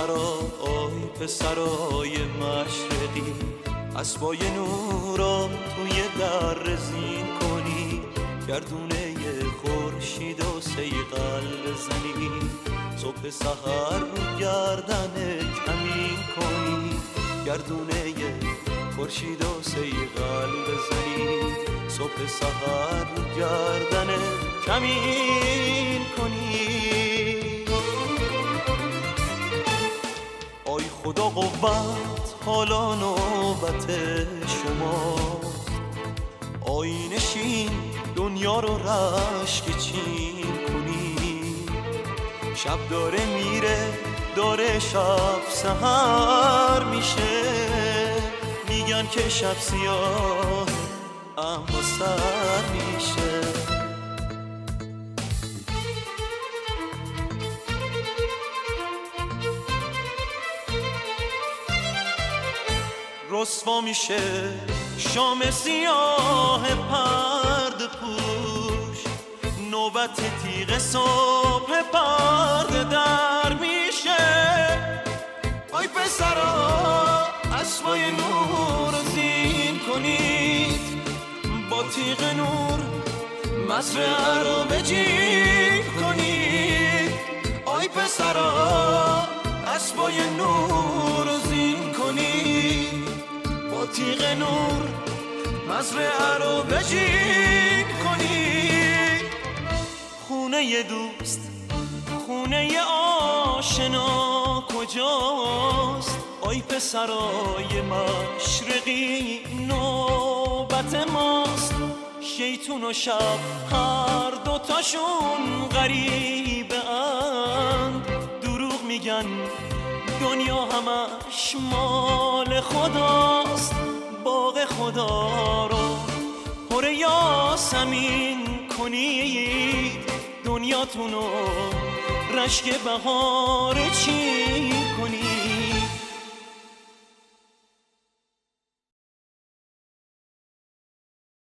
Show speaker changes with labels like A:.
A: پسرا آی پسرای مشرقی، اسبای نورا توی در زین کنی، گردونه خورشید و سیقل بزنی، صبح سحر رو گردن کمین کنی، گردونه خورشید و سیقل بزنی، صبح سحر رو گردن کمین کنی. آی خدا قوت حالا نوبت شما، آینشین دنیا رو رشک چین کنی، شب داره میره داره شب سحر میشه، میگن که شب سیاه اما سر میشه. رسوا میشه شام سیاه پرده پوش، نوبت تیغ صبح پرده در میشه. آی پسرا اسبای نور زین کنید، با تیغ نور مزرعه رو بجین کنید. آی پسرا اسبای نور زین کنید، با تیغ نور مزرعه رو بجین کنید. خونه ی دوست خونه ی آشنا کجاست؟ آی پسرای مشرقی نوبت ماست، شیطون و شب هر دوتاشون غریبه اند، دروغ میگن دنیا همش مال خداست، باغ خدا رو پر یاسمین کنید، دنیاتونو رشک بهار چین کنید.